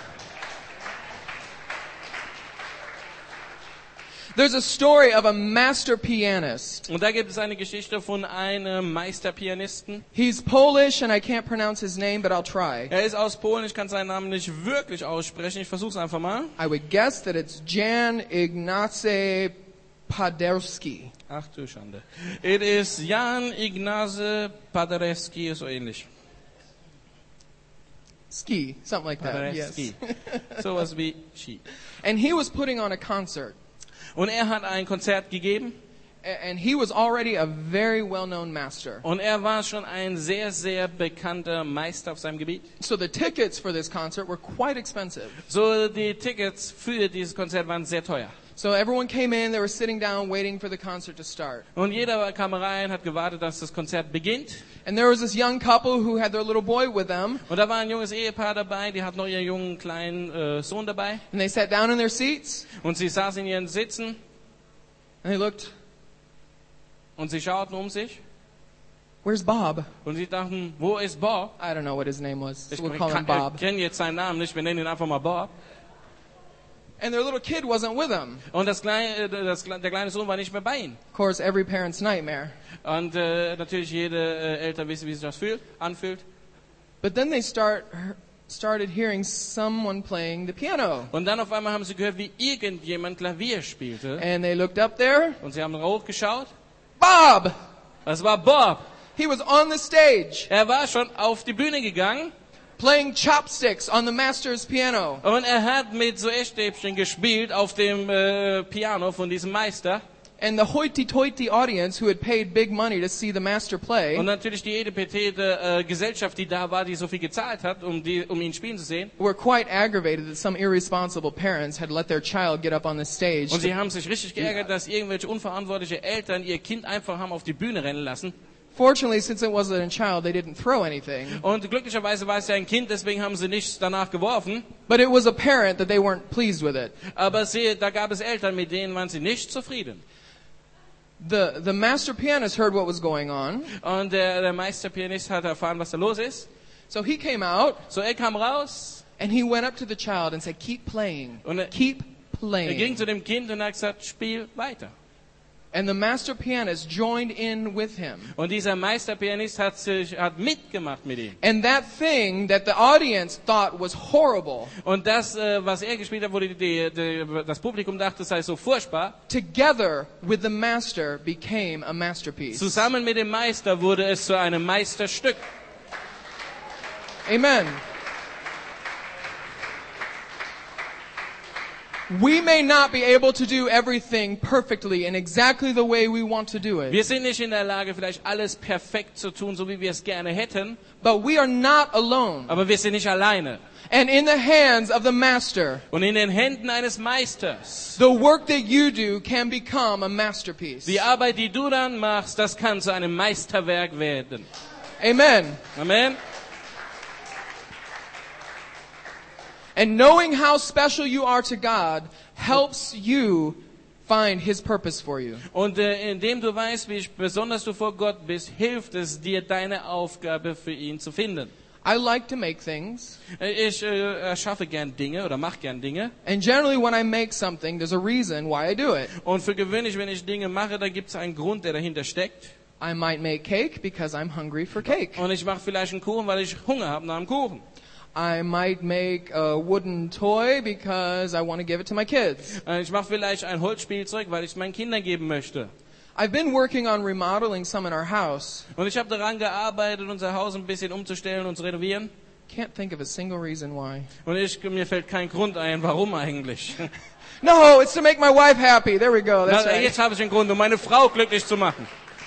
There's a story of a master pianist. Und da gibt es eine Geschichte von einem Meisterpianisten. He's Polish and I can't pronounce his name, but I'll try. Er ist aus Polen, ich kann seinen Namen nicht wirklich aussprechen. Ich versuche es einfach mal. I would guess that it's Jan Ignacy Paderewski. Ach du Schande. It is Jan Ignacy Paderewski, so ähnlich. Ski, something like that. Yes. Paderewski. Sowas wie Ski. And he was putting on a concert. Und er hat ein Konzert gegeben. A- And he was already a very well-known master. Und er war schon ein sehr, sehr bekannter Meister auf seinem Gebiet. So the tickets for this concert were quite expensive. So, die Tickets für dieses Konzert waren sehr teuer. So everyone came in, they were sitting down waiting for the concert to start. Und jeder kam rein, hat gewartet, dass das Konzert beginnt. And there was this young couple who had their little boy with them. Und da war ein junges Ehepaar dabei, die hat noch ihren jungen kleinen äh, Sohn dabei. And they sat down in their seats Und sie saßen in ihren Sitzen and they looked, und sie schauten um sich. where's Bob? Und sie dachten, wo ist Bob? I don't know what his name was. Ich So we'll call him kann- Bob. kenne jetzt seinen Namen nicht, wir nennen ihn einfach mal Bob. And their little kid wasn't with them. Und das kleine, äh, das, der kleine Sohn war nicht mehr bei ihnen. Of course, every parent's nightmare. Und äh, natürlich jede äh, Eltern wissen, wie sich das fühlt, anfühlt. But then they start started hearing someone playing the piano. Und dann auf einmal haben sie gehört, wie irgendjemand Klavier spielte. And they looked up there. Und sie haben hochgeschaut. Bob! Das war Bob. He was on the stage Er war schon auf die Bühne gegangen playing chopsticks on the master's piano. und er hat mit so Essstäbchen gespielt auf dem äh, Piano von diesem Meister. And the hoity-toity audience who had paid big money to see the master play Und natürlich die edipetete äh, Gesellschaft, die da war, die so viel gezahlt hat, um, die, um ihn spielen zu sehen. were quite aggravated that some irresponsible parents had let their child get up on the stage. Und sie haben sich richtig geärgert, dass irgendwelche unverantwortliche Eltern ihr Kind einfach haben auf die Bühne rennen lassen. Fortunately, since it wasn't a child, they didn't throw anything. Und glücklicherweise war es ja ein Kind, deswegen haben sie nichts danach geworfen. But it was apparent that they weren't pleased with it. Aber sie, da gab es Eltern, mit denen waren sie nicht zufrieden. The, the master pianist heard what was going on. Und der, der Meisterpianist hat erfahren, was da los ist. So he came out So er kam raus and he went up to the child and said, keep playing. und er, Keep er ging playing. zu dem Kind und hat gesagt, spiel weiter. And the master pianist joined in with him. Und dieser Meisterpianist hat sich hat mitgemacht mit ihm. And that thing that the audience thought was horrible, Und das, äh, was er gespielt hat, wo die, die, die, das Publikum dachte, es sei so furchtbar, together with the master became a masterpiece. zusammen mit dem Meister wurde es zu einem Meisterstück. Amen. We may not be able to do everything perfectly in exactly the way we want to do it, Wir sind nicht in der Lage, vielleicht alles perfekt zu tun, so wie wir es gerne hätten, but we are not alone. aber wir sind nicht alleine. And in the hands of the master, Und in den Händen eines Meisters, the work that you do can become a masterpiece. die Arbeit, die du dann machst, das kann zu einem Meisterwerk werden. Amen. Amen. And knowing how special you are to God helps you find His purpose for you. Und äh, indem du weißt, wie besonders du vor Gott bist, hilft es dir, deine Aufgabe für ihn zu finden. I like to make things, Äh, Ich äh, erschaffe gern Dinge oder mache gern Dinge. and generally when I make something, there's a reason why I do it. Und für gewöhnlich, wenn ich Dinge mache, da gibt es einen Grund, der dahinter steckt. I might make cake because I'm hungry for cake. Und ich mache vielleicht einen Kuchen, weil ich Hunger habe nach einem Kuchen. I might make a wooden toy because I want to give it to my kids. Äh, Ich mache vielleicht ein Holzspielzeug, weil ich es meinen Kindern geben möchte. I've been working on remodeling some in our house. Und ich habe daran gearbeitet, unser Haus ein bisschen umzustellen und zu renovieren. Can't think of a single reason why. Und ich, mir fällt kein Grund ein, warum eigentlich. No, it's to make my wife happy. There we go. That's Na, right. jetzt habe ich einen Grund, um meine Frau glücklich zu machen.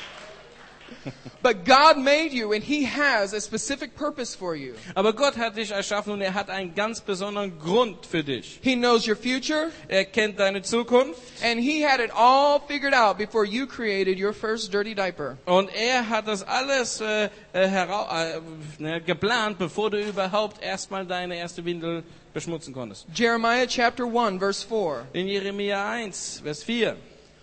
But God made you and He has a specific purpose for you. Aber Gott hat dich erschaffen und er hat einen ganz besonderen Grund für dich. He knows your future Er kennt deine Zukunft and He had it all figured out before you created your first dirty diaper. und er hat das alles äh, äh, herau äh, ne, geplant, bevor du überhaupt erstmal deine erste Windel beschmutzen konntest. Jeremiah chapter one verse four. In Jeremia eins, Vers vier.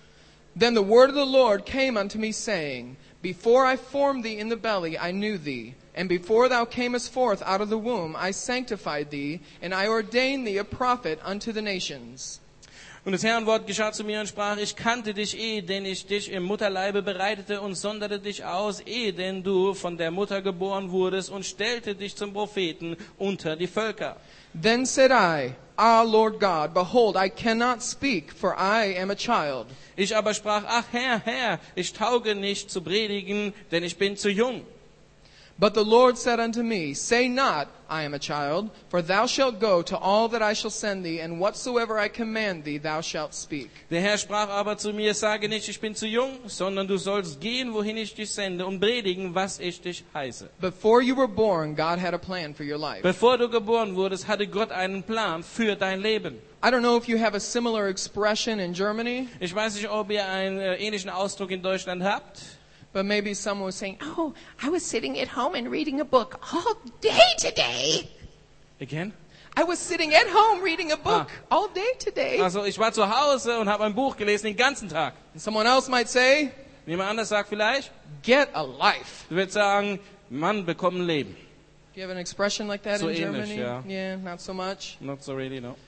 Then the word of the Lord came unto me, saying, Before I formed thee in the belly, I knew thee. And before thou camest forth out of the womb, I sanctified thee, and I ordained thee a prophet unto the nations. Und das Herrn Wort geschah zu mir und sprach, ich kannte dich eh, denn ich dich im Mutterleibe bereitete und sonderte dich aus, eh, denn du von der Mutter geboren wurdest und stellte dich zum Propheten unter die Völker. Then said I, Ah, Lord God, behold, I cannot speak, for I am a child. Ich aber sprach, ach Herr, Herr, ich tauge nicht zu predigen, denn ich bin zu jung. But the Lord said unto me, Say not, I am a child, for thou shalt go to all that I shall send thee, and whatsoever I command thee, thou shalt speak. Der Herr sprach aber zu mir, sage nicht, ich bin zu jung, sondern du sollst gehen, wohin ich dich sende, und predigen, was ich dich heiße. Before you were born, God had a plan for your life. Bevor du geboren wurdest, hatte Gott einen Plan für dein Leben. I don't know if you have a similar expression in Germany, Ich weiß nicht, ob ihr einen äh, ähnlichen Ausdruck in Deutschland habt. but maybe someone was saying, Oh, I was sitting at home and reading a book all day today. Again? I was sitting at home reading a book all day today. Also ich war zu Hause und habe ein Buch gelesen den ganzen Tag. And someone else might say, Jemand anders sagt vielleicht, Get a life. du würdest sagen, Mann, bekomm ein Leben. Do you have an expression like that So in ähnlich, Germany? ja. Yeah, not so much. Not so really, no.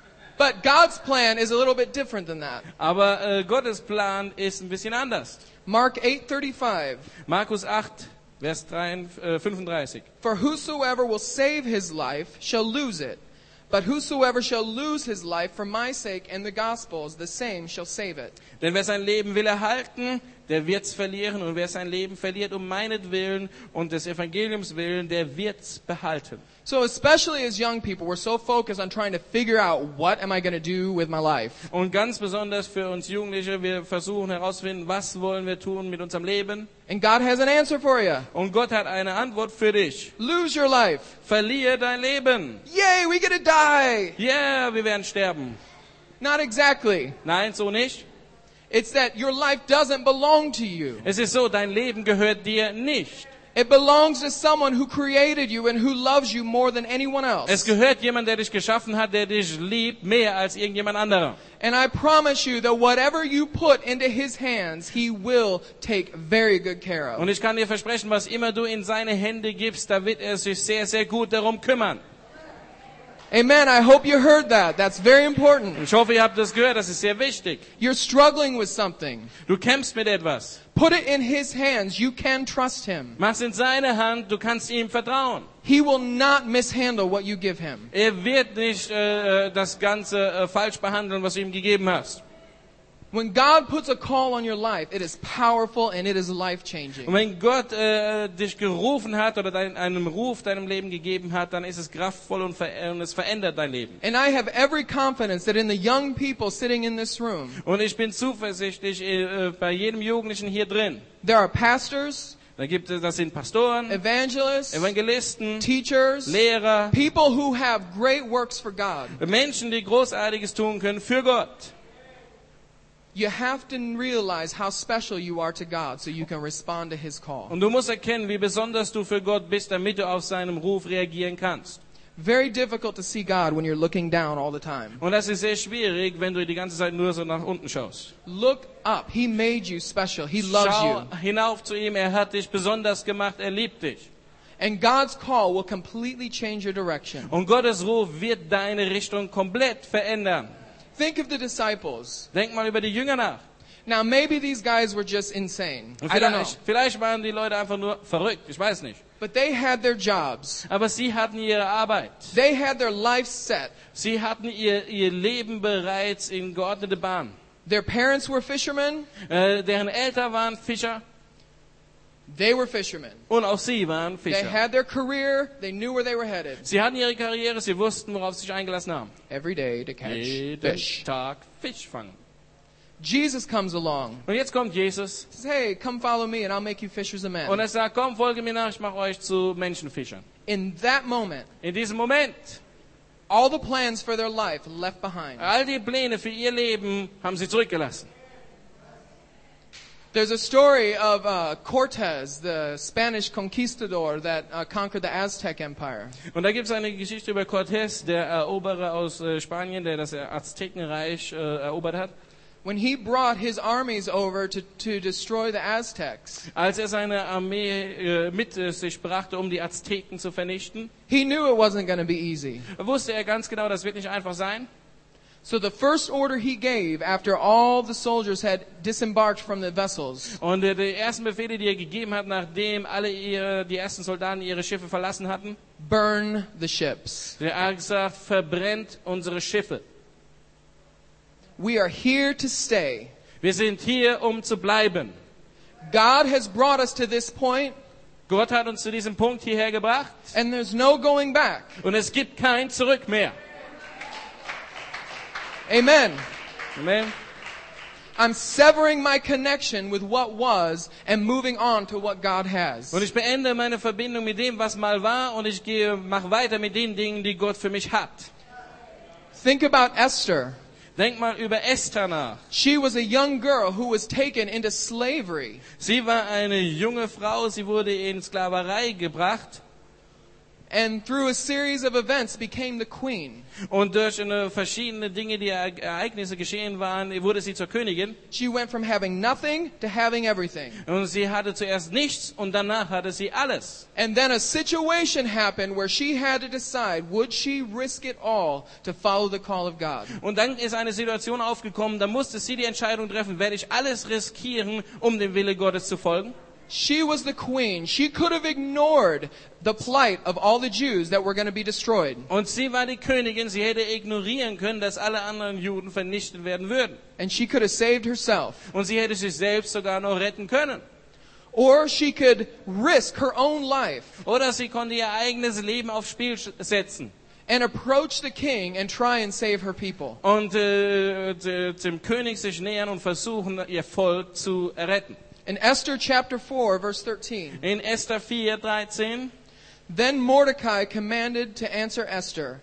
But God's plan is a little bit different than that. Aber äh, Gottes Plan ist ein bisschen anders. Mark eight thirty-five. Markus acht, Vers fünfunddreißig. For whosoever will save his life shall lose it. But whosoever shall lose his life for my sake and the gospel's, the same shall save it. Denn wer sein Leben will erhalten, der wird's verlieren. Und wer sein Leben verliert um meinetwillen und des Evangeliums willen, der wird's behalten. So especially as young people, we're so focused on trying to figure out what am I going to do with my life. Und ganz besonders für uns Jugendliche, wir versuchen herauszufinden, was wollen wir tun mit unserem Leben. And God has an answer for you. Und Gott hat eine Antwort für dich. Lose your life. Verliere dein Leben. Yay, we get to die. Yeah, wir werden sterben. Not exactly. Nein, so nicht. It's that your life doesn't belong to you. Es ist so, dein Leben gehört dir nicht. It belongs to someone who created you and who loves you more than anyone else. Es gehört jemand, der dich geschaffen hat, der dich liebt, mehr als irgendjemand anderer. And I promise you that whatever you put into his hands, he will take very good care of. Und ich kann dir versprechen, was immer du in seine Hände gibst, da wird er sich sehr, sehr gut darum kümmern. Amen. I hope you heard that. That's very important. Ich hoffe, ihr habt das gehört, das ist sehr wichtig. You're struggling with something. Du kämpfst mit etwas. Put it in his hands. You can trust him. Mach's in seine Hand, du kannst ihm vertrauen. He will not mishandle what you give him. Er wird nicht äh, das Ganze äh, falsch behandeln, was du ihm gegeben hast. When God puts a call on your life, it is powerful and it is life-changing. Und wenn Gott äh, dich gerufen hat oder dein, einen Ruf deinem Leben gegeben hat, dann ist es kraftvoll und, ver und es verändert dein Leben. And I have every confidence that in the young people sitting in this room, Und ich bin zuversichtlich äh, bei jedem Jugendlichen hier drin. there are pastors, Da gibt es, das sind Pastoren, evangelists, Evangelisten, teachers, Lehrer, people who have great works for God. Menschen, die Großartiges tun können für Gott. You have to realize how special you are to God so you can respond to his call. Und du musst erkennen, wie besonders du für Gott bist, damit du auf seinen Ruf reagieren kannst. Very difficult to see God when you're looking down all the time. Und das ist sehr schwierig, wenn du die ganze Zeit nur so nach unten schaust. Look up. He made you special. He loves Schau you. hinauf zu ihm, er hat dich besonders gemacht, er liebt dich. And God's call will completely change your direction. Und Gottes Ruf wird deine Richtung komplett verändern. Think of the disciples. Denk mal über die Jünger nach. Now, maybe these guys were just insane. Und I don't know. vielleicht, vielleicht waren die Leute einfach nur verrückt, ich weiß nicht. But they had their jobs. Aber sie hatten ihre Arbeit. They had their life set. Sie hatten ihr, ihr Leben bereits in geordnete Bahn. Their parents were fishermen. Äh, deren Eltern waren Fischer They were fishermen. und auch sie waren They Fischer. had their career. They knew where they were headed. Sie hatten ihre Karriere, sie wussten, worauf sie sich eingelassen haben. Every day to catch Jeden fish. Tag Fisch fangen. Jesus comes along. Und jetzt kommt Jesus Says, hey, come follow me and I'll make you fishers of men. und er sagt, komm, folge mir nach, ich mache euch zu Menschenfischern. In that moment, In diesem Moment, all the plans for their life left behind. all die Pläne für ihr Leben haben sie zurückgelassen. There's a story of uh, Cortez, the Spanish conquistador that uh, conquered the Aztec Empire. Und da gibt es eine Geschichte über Cortés, der Eroberer aus äh, Spanien, der das Aztekenreich äh, erobert hat. When he brought his armies over to, to destroy the Aztecs, Als er seine Armee äh, mit äh, sich brachte, um die Azteken zu vernichten, he knew it wasn't going to be easy. wusste er ganz genau, das wird nicht einfach sein. So the first order he gave after all the soldiers had disembarked from the vessels Und äh, die ersten Befehle, die er gegeben hat, nachdem alle ihre, die ersten Soldaten ihre Schiffe verlassen hatten, burn the ships. der hat gesagt, verbrennt unsere Schiffe. We are here to stay. Wir sind hier, um zu bleiben. God has brought us to this point, Gott hat uns zu diesem Punkt hierher gebracht and there's no going back. und es gibt kein Zurück mehr. Amen. Amen. I'm severing my connection with what was and moving on to what God has. Und ich beende meine Verbindung mit dem, was mal war, und ich gehe, mache weiter mit den Dingen, die Gott für mich hat. Think about Esther. Denk mal über Esther nach. She was a young girl who was taken into slavery. Sie war eine junge Frau, sie wurde in Sklaverei gebracht And through a series of events became the queen. und durch eine verschiedene Dinge, die Ere- Ereignisse geschehen waren, wurde sie zur Königin. She went from having nothing to having everything. Und sie hatte zuerst nichts und danach hatte sie alles. And then a situation happened where she had to decide, would she risk it all to follow the call of God? Und dann ist eine Situation aufgekommen, da musste sie die Entscheidung treffen, werde ich alles riskieren, um dem Wille Gottes zu folgen? She was the queen. She could have ignored the plight of all the Jews that were going to be destroyed. Und sie war die Königin, sie hätte ignorieren können, dass alle anderen Juden vernichtet werden würden. And she could have saved herself. Und sie hätte sich selbst sogar noch retten können. Or she could risk her own life Oder sie konnte ihr eigenes Leben aufs Spiel sch- setzen and approach the king and try and save her people. und äh, d- dem König sich nähern und versuchen, ihr Volk zu retten. In Esther chapter four, verse thirteen, In Esther vier, dreizehn. then Mordecai commanded to answer Esther,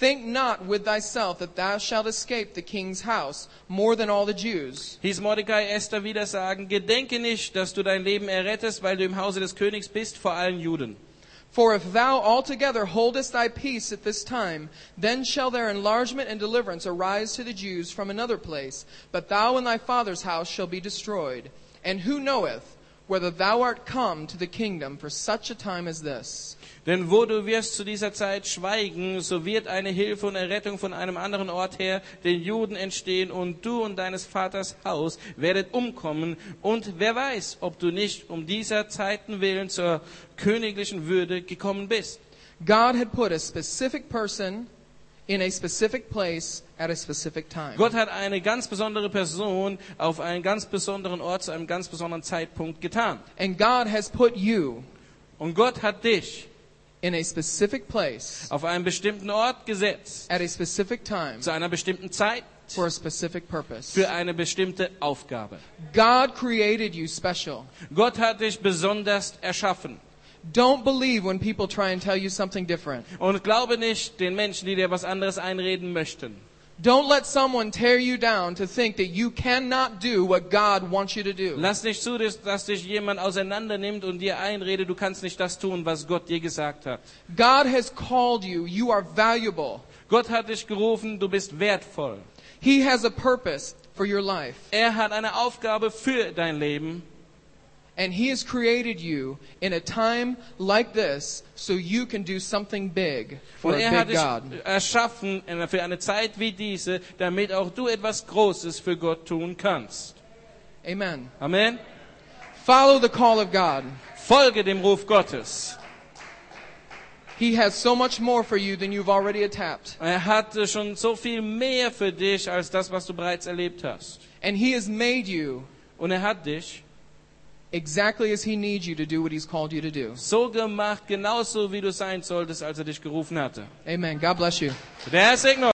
Think not with thyself that thou shalt escape the king's house more than all the Jews. Hieß Mordecai Esther wieder sagen, gedenke nicht, dass du dein Leben errettest, weil du im Hause des Königs bist, vor allen Juden. For if thou altogether holdest thy peace at this time, then shall their enlargement and deliverance arise to the Jews from another place, but thou and thy father's house shall be destroyed. And who knoweth whether thou art come to the kingdom for such a time as this? Denn wo du wirst zu dieser Zeit schweigen, so wird eine Hilfe und Errettung von einem anderen Ort her den Juden entstehen, und du und deines Vaters Haus werdet umkommen. Und wer weiß, ob du nicht um dieser Zeiten willen zur königlichen Würde gekommen bist. God had put a specific person in a specific place at a specific time. Gott hat eine ganz besondere Person auf einen ganz besonderen Ort zu einem ganz besonderen Zeitpunkt getan. And God has put you Und Gott hat dich in a specific place auf einen bestimmten Ort gesetzt, at a specific time zu einer bestimmten Zeit, for a specific purpose. für eine bestimmte Aufgabe. God created you special. Gott hat dich besonders erschaffen. Don't believe when people try and tell you something different. Und glaube nicht den Menschen, die dir was anderes einreden möchten. Don't let someone tear you down to think that you cannot do what God wants you to do. Lass nicht zu, dass, dass dich jemand auseinander nimmt und dir einredet, du kannst nicht das tun, was Gott dir gesagt hat. God has called you. You are valuable. Gott hat dich gerufen, du bist wertvoll. He has a purpose for your life. Er hat eine Aufgabe für dein Leben. And He has created you in a time like this so you can do something big for Und er a hat big dich God. erschaffen für eine Zeit wie diese, damit auch du etwas Großes für Gott tun kannst. Amen. Amen. Follow the call of God. Folge dem Ruf Gottes. He has so much more for you than you've already tapped. Er hat schon so viel mehr für dich als das, was du bereits erlebt hast. And He has made you Und er hat dich exactly as He needs you to do what He's called you to do. so gemacht, genauso wie du sein solltest, als er dich gerufen hatte. Amen. God bless you. Der Herr segne